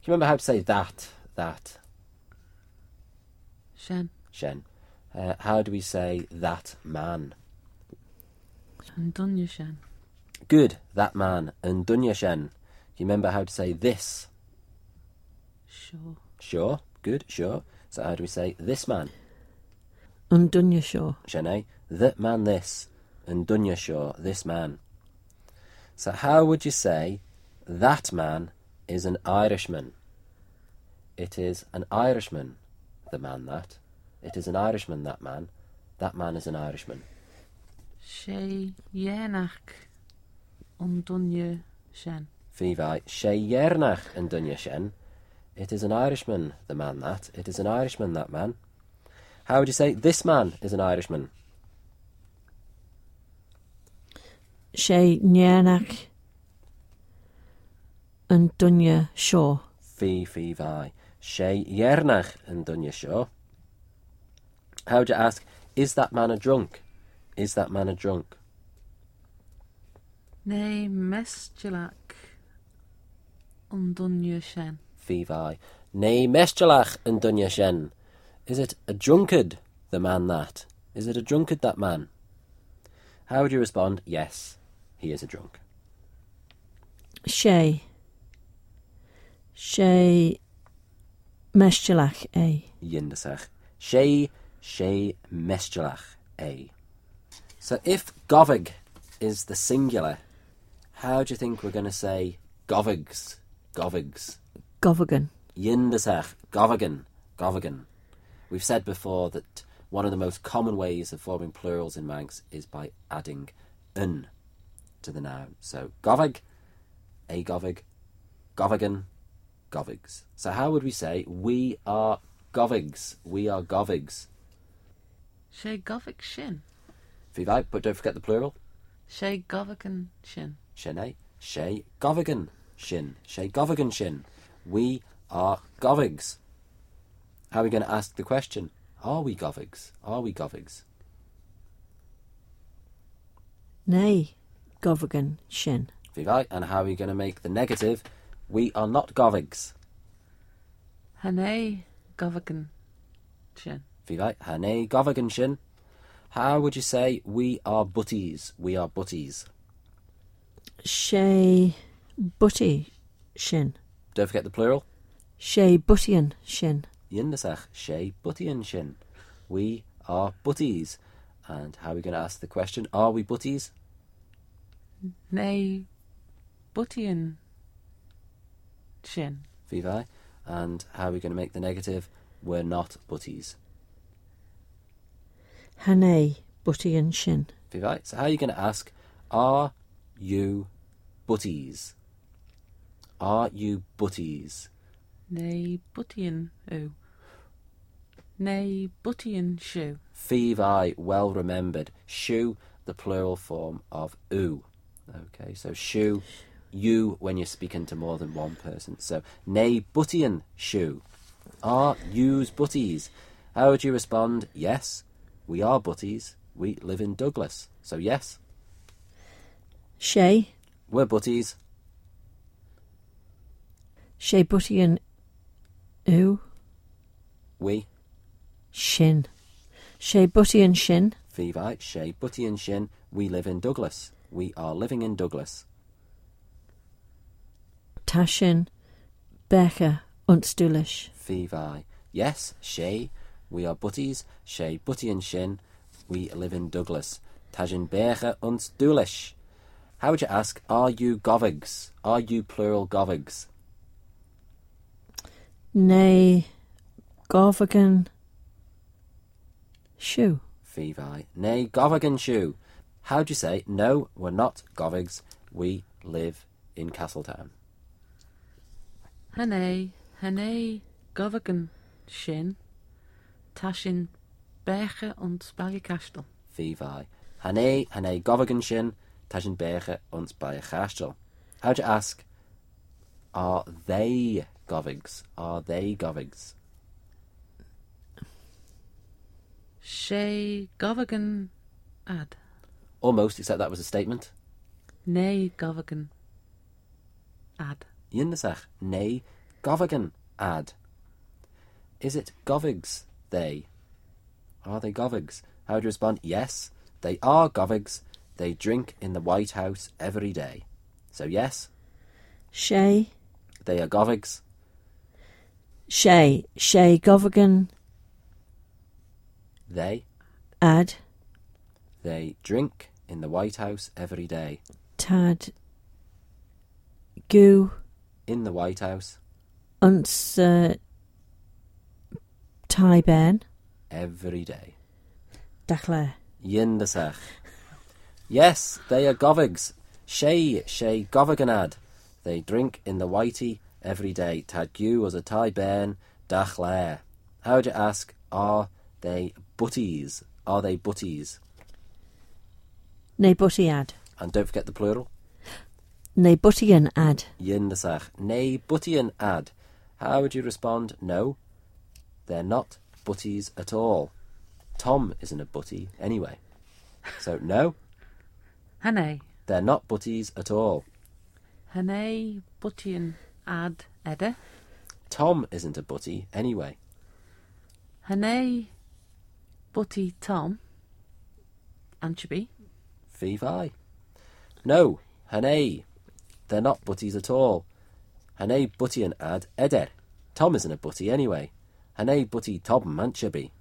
you remember how to say that? Shen. Shen. How do we say that man? An dunya shen. Good, that man. An dunya shen. You remember how to say this? Sure. Sure. Good, sure. So how do we say this man? An dunya sure. Shane. That man this. An dunya sure. This man. So how would you say that man is an Irishman? It is an Irishman, the man that. It is an Irishman, that man. That man is an Irishman. She yenach an dunya shen. Fivai, she yernach an dunya shen. It is an Irishman, the man that. It is an Irishman, that man. How would you say this man is an Irishman? She yenach an dunya sure. Fivai, she yernach an dunya sure. How would you ask, is that man a drunk? Is that man a drunk? Ne mesjulak an dunya shen. Fivai, ne meschalach an dunya shen. Is it a drunkard, the man that? Is it a drunkard, that man? How would you respond? Yes, he is a drunk. She mesjulak Yindasach. She meschalach a. So if govig is the singular, how do you think we're going to say govigs? Govigan. Yindasach. Govigan. We've said before that one of the most common ways of forming plurals in Manx is by adding un to the noun. So govig, a govig, govigan, govigs. So how would we say we are govigs? We are govigs. She govik shin. Fivai, but don't forget the plural. She govigan shin. Shene, she govigan shin. She govigan shin. We are govigs. How are we going to ask the question? Are we govigs? Are we govigs? Nay, govigan shin. Fivai, and how are we going to make the negative? We are not govigs. Hane govigan shin. Fivai, hane govigan shin. How would you say we are butties? We are butties. She butty shin. Don't forget the plural. She buttian shin. Yindasach, she buttian shin. We are butties. And how are we going to ask the question? Are we butties? Nay, buttian shin. Fivai. And how are we going to make the negative? We're not butties. Hane buttian shin. Fivai. So how are you going to ask, are you butties? Are you butties? Nay, buttian oo. Nay, buttian shoe. Fivai, well remembered. Shoe, the plural form of oo. Okay, so shoe, you when you're speaking to more than one person. So, nay buttian shoe. Are yous butties? How would you respond? Yes, we are butties. We live in Douglas. So yes, She we're butties. She buttian oo. We. Shin. She buttian shin. Fivai, she buttian shin. We live in Douglas. We are living in Douglas. Tashin becha unstulish. Fivai. Yes, she. We are butties. She buttian shin. We live in Douglas. Tajin becha uns dulish. How would you ask, are you govigs? Are you plural govigs? Nay, govigan shoe. Fivai. Nay, govigan shoe. How do you say, no, we're not govigs. We live in Castletown. Hane govigan shin. Tashin becha und Ballycastle. Fivai. Hane govigan shin. Tajin beche uns by chastel. How do you ask, are they govigs? Are they govigs? She govigan ad. Almost, except that was a statement. Nay govigan ad. Yindasach. Nay Govagan ad? Is it govigs, they? Are they govigs? How do you respond? Yes, they are govigs. They drink in the White House every day. So yes, She. they are govigs. She Govagan They ad. drink in the White House every day. Tad. Gu. In the White House Uns. Tai Ben. every day. Dachle. Yindasach. Yes, they are govigs. She govigan ad. They drink in the Whitey every day. Tadgu was a tai ben dachlair. How would you ask, are they butties? Are they butties? Ne butty ad. And don't forget the plural. Ne buttian ad. Yindasach. Nay buttian ad. How would you respond? No, they're not butties at all. Tom isn't a butty anyway. So no, Hane. they're not butties at all. Hane buttian ad edda. Tom isn't a butty anyway. Hane butty Tom. Anchovy. Fee fi. No, Hane. They're not butties at all. Hane butty an ad eder. Tom isn't a butty anyway. Hane butty Tom manchabi.